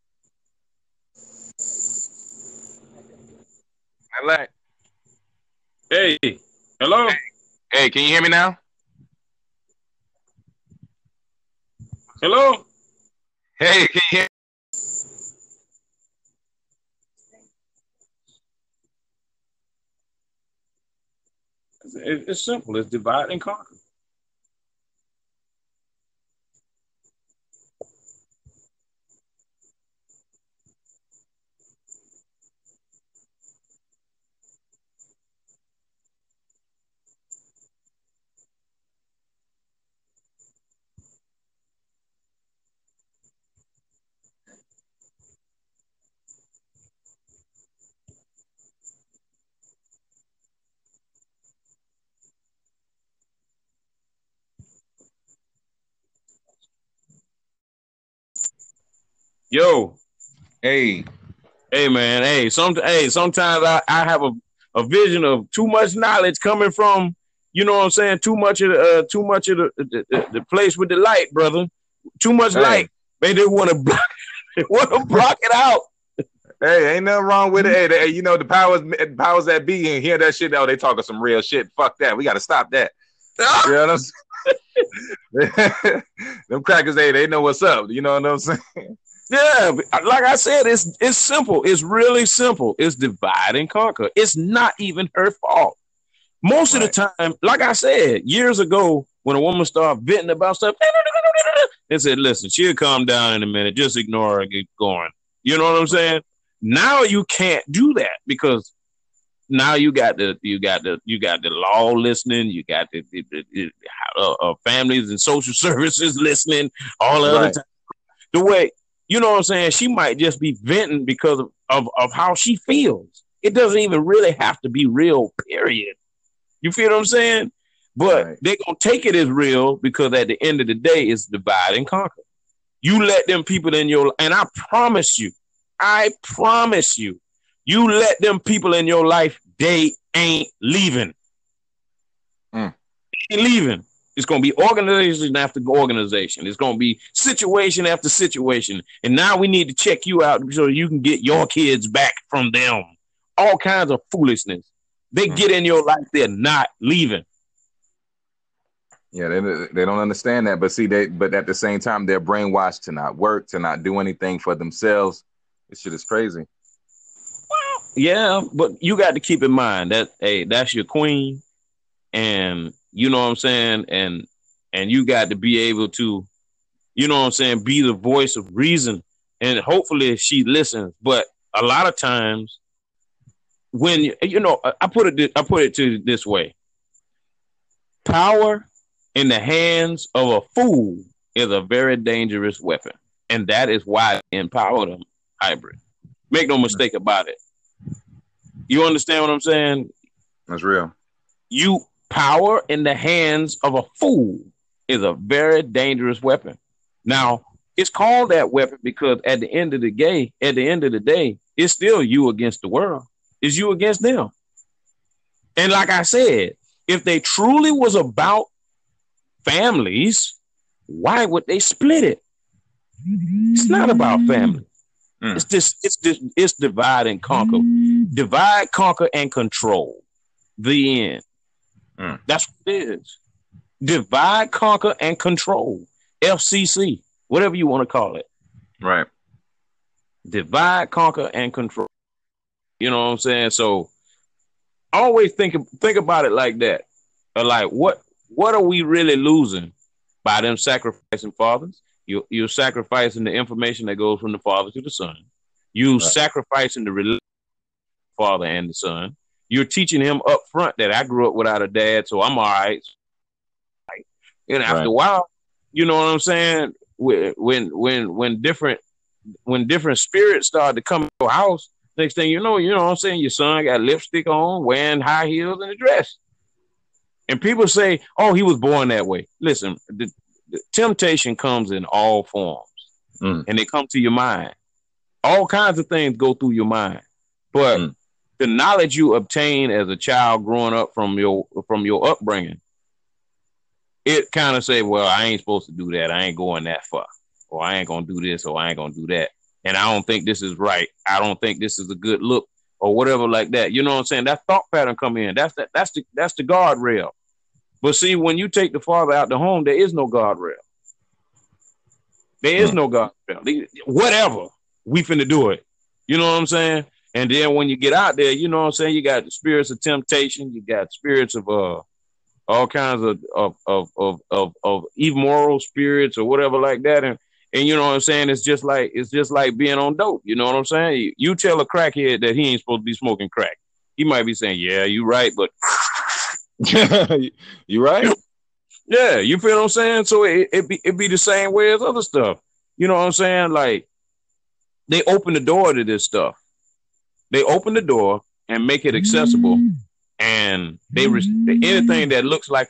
Hello? Hey. Hello? Hey. Hey, can you hear me now? Hello? Hey, can you hear me? It's simple. It's divide and conquer. Yo. Hey. Hey, man. Hey, some, hey sometimes I, I have a, a vision of too much knowledge coming from, you know what I'm saying, too much of the, uh, too much of the, the, the, the place with the light, brother. Too much hey. light. Man, they want to block, they want to block it out. Hey, ain't nothing wrong with it. Hey, they, you know, the powers powers that be and hear that shit. Oh, they talking some real shit. Fuck that. We got to stop that. You know what I'm saying? Them crackers, they, they know what's up. You know what I'm saying? Yeah, like I said, it's it's simple. It's really simple. It's divide and conquer. It's not even her fault. Most right. of the time, like I said, years ago, when a woman started venting about stuff, they said, listen, she'll calm down in a minute. Just ignore her and get going. You know what I'm saying? Now you can't do that because now you got the you got the you got the law listening, you got the, the, the, the uh, uh, families and social services listening, all the right. other time. The way, you know what I'm saying? She might just be venting because of, of, of how she feels. It doesn't even really have to be real, period. You feel what I'm saying? But right. they're going to take it as real because at the end of the day, it's divide and conquer. You let them people in your, and I promise you, I promise you, you let them people in your life, they ain't leaving. Mm. They ain't leaving. It's going to be organization after organization. It's going to be situation after situation. And now we need to check you out so you can get your kids back from them. All kinds of foolishness. They mm. get in your life, they're not leaving. Yeah, they they don't understand that. But see, they but at the same time, they're brainwashed to not work, to not do anything for themselves. This shit is crazy. Well, Yeah, but you got to keep in mind that hey, that's your queen, and you know what I'm saying, and and you got to be able to, you know what I'm saying, be the voice of reason, and hopefully she listens. But a lot of times, when you know, I put it, I put it to this way: power in the hands of a fool is a very dangerous weapon, and that is why I empower them hybrid. Make no mistake about it. You understand what I'm saying? That's real. You power in the hands of a fool is a very dangerous weapon. Now, it's called that weapon because at the end of the day, at the end of the day, it's still you against the world. It's you against them. And like I said, if they truly was about families, why would they split it? It's not about family. Mm. It's just it's just it's divide and conquer. Divide, conquer, and control. The end. Mm. That's what it is. Divide, conquer, and control. F C C, whatever you want to call it. Right. Divide, conquer, and control. You know what I'm saying? So always think think about it like that. Or like what what are we really losing by them sacrificing fathers? You you're sacrificing the information that goes from the father to the son. You right. sacrificing the relationship father and the son. You're teaching him up front that I grew up without a dad, so I'm all right. And after right. a while, you know what I'm saying? When when when different when different spirits start to come to your house, next thing you know, you know what I'm saying? Your son got lipstick on, wearing high heels and a dress. And people say, oh, he was born that way. Listen, the, the temptation comes in all forms. Mm. And they come to your mind. All kinds of things go through your mind. But mm. the knowledge you obtain as a child growing up from your from your upbringing, it kind of say, well, I ain't supposed to do that. I ain't going that far. Or I ain't going to do this, or I ain't going to do that. And I don't think this is right. I don't think this is a good look, or whatever like that. You know what I'm saying? That thought pattern come in. That's that. That's the that's the guardrail. But see, when you take the father out the home, there is no guardrail. There is hmm. no guardrail. Whatever, we finna do it. You know what I'm saying? And then when you get out there, you know what I'm saying? You got the spirits of temptation. You got spirits of uh all kinds of of of of of, of immoral spirits or whatever like that. And And you know what I'm saying? It's just like it's just like being on dope. You know what I'm saying? You, you tell a crackhead that he ain't supposed to be smoking crack. He might be saying, yeah, you right, but you right? Yeah, you feel what I'm saying? So it it be it be the same way as other stuff. You know what I'm saying? Like they open the door to this stuff. They open the door and make it accessible, and they re- anything that looks like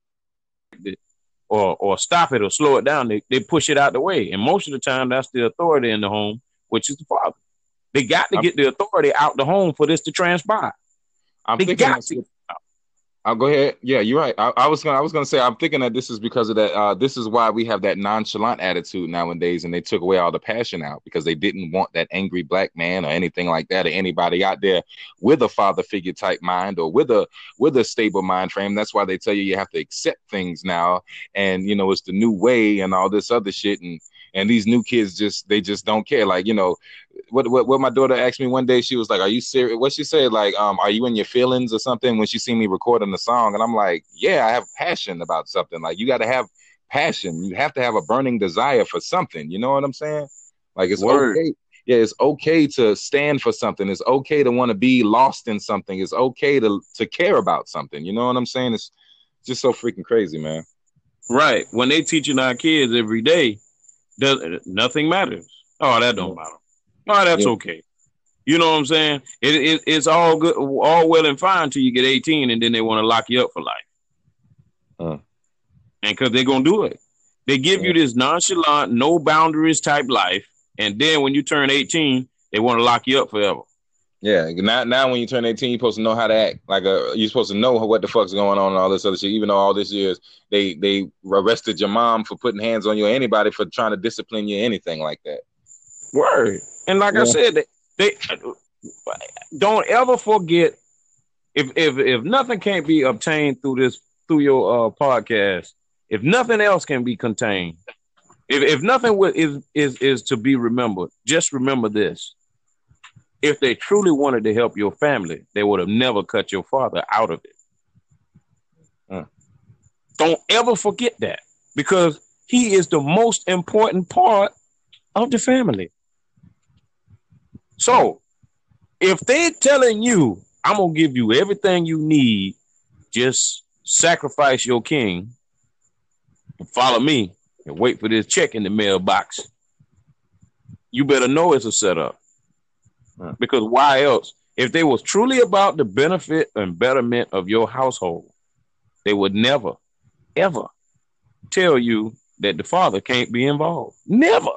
a Or, or stop it or slow it down, they, they push it out the way. And most of the time, that's the authority in the home, which is the father. They got to I'm, get the authority out the home for this to transpire. I'm they thinking got to. I'll go ahead. Yeah, you're right. I, I was gonna. I was gonna say. I'm thinking that this is because of that. Uh, this is why we have that nonchalant attitude nowadays, and they took away all the passion out because they didn't want that angry black man or anything like that, or anybody out there with a father figure type mind or with a with a stable mind frame. That's why they tell you you have to accept things now, and you know it's the new way and all this other shit, and and these new kids just they just don't care. Like you know. What, what what my daughter asked me one day, she was like, "Are you serious?" What she said, like, um, "Are you in your feelings or something?" When she seen me recording the song, and I'm like, "Yeah, I have passion about something. Like, you got to have passion. You have to have a burning desire for something. You know what I'm saying? Like, it's Word. okay. Yeah, it's okay to stand for something. It's okay to want to be lost in something. It's okay to to care about something. You know what I'm saying? It's just so freaking crazy, man. Right. When they teaching our kids every day, does nothing matters. Oh, that don't matter. Oh, that's yeah. okay. You know what I'm saying? It, it, it's all good, all well and fine until you get eighteen, and then they want to lock you up for life. Uh. And because they're going to do it. They give yeah. you this nonchalant, no boundaries type life, and then when you turn eighteen, they want to lock you up forever. Yeah, now, now when you turn eighteen, you're supposed to know how to act. Like a, you're supposed to know what the fuck's going on and all this other shit. Even though all this years they they arrested your mom for putting hands on you or anybody for trying to discipline you or anything like that. Word. And like yeah. I said, they, they don't ever forget if if if nothing can't be obtained through this through your uh, podcast, if nothing else can be contained, if if nothing is is is to be remembered, just remember this: If they truly wanted to help your family, they would have never cut your father out of it. Mm. Don't ever forget that, because he is the most important part of the family. So if they're telling you, I'm going to give you everything you need, just sacrifice your king and follow me and wait for this check in the mailbox, you better know it's a setup. Hmm. Because why else? If they was truly about the benefit and betterment of your household, they would never, ever tell you that the father can't be involved. Never.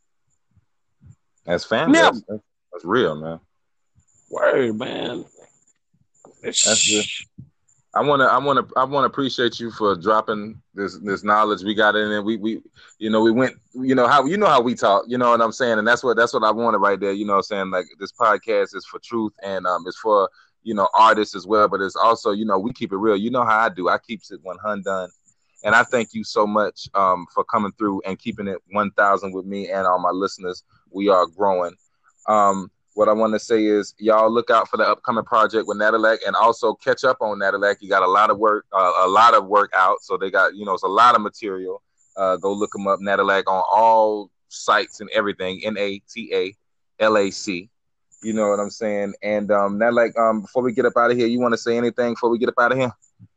As family, that's, that's real, man. Word, man. That's good. I want to, I want to, I want to appreciate you for dropping this, this knowledge we got in, and we, we, you know, we went, you know how, you know how we talk, you know what I'm saying, and that's what, that's what I wanted right there. You know what I'm saying? Like, this podcast is for truth, and um, it's for, you know, artists as well, but it's also, you know, we keep it real. You know how I do. I keep it one hundred, and I thank you so much um for coming through and keeping it one thousand with me and all my listeners. We are growing. Um. What I want to say is, y'all look out for the upcoming project with Nadilak, and also catch up on Nadilak. You got a lot of work, uh, a lot of work out. So they got, you know, it's a lot of material. Uh, go look them up, Nadilak, on all sites and everything. N A T A L A C. You know what I'm saying? And um, Nadilak, um, before we get up out of here, you want to say anything before we get up out of here?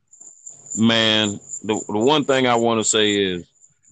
Man, the, the one thing I want to say is,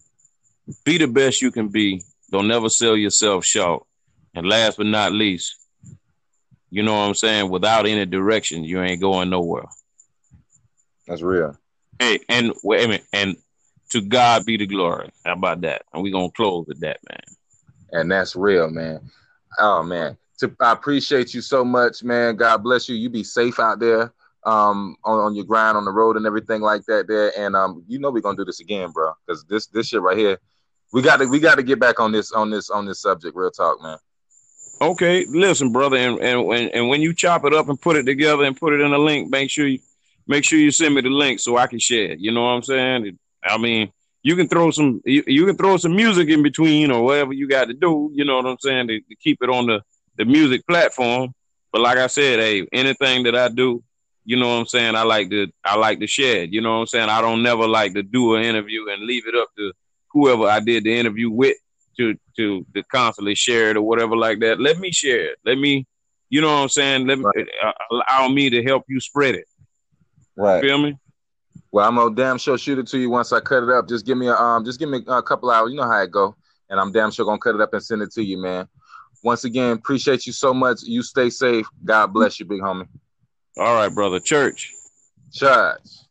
be the best you can be. Don't never sell yourself short. And last but not least, you know what I'm saying? Without any direction, you ain't going nowhere. That's real. Hey, and wait a minute, and to God be the glory. How about that? And we're gonna close with that, man. And that's real, man. Oh man. To, I appreciate you so much, man. God bless you. You be safe out there, um, on, on your grind on the road and everything like that there. And um, you know we're gonna do this again, bro. Because this this shit right here, we got to we got to get back on this on this on this subject. Real talk, man. Okay, listen, brother, and and when and when you chop it up and put it together and put it in a link, make sure you make sure you send me the link so I can share it. You know what I'm saying? I mean, you can throw some you, you can throw some music in between or whatever you got to do. You know what I'm saying, to, to keep it on the, the music platform. But like I said, hey, anything that I do, you know what I'm saying, I like to I like to share it. You know what I'm saying? I don't never like to do an interview and leave it up to whoever I did the interview with. To, to to constantly share it or whatever like that. Let me share it. Let me, you know what I'm saying? Let me right. uh, allow me to help you spread it. Right. You feel me? Well, I'm gonna damn sure shoot it to you once I cut it up. Just give me a um, just give me a couple hours. You know how it go, and I'm damn sure gonna cut it up and send it to you, man. Once again, appreciate you so much. You stay safe. God bless you, big homie. All right, brother. Church. Church.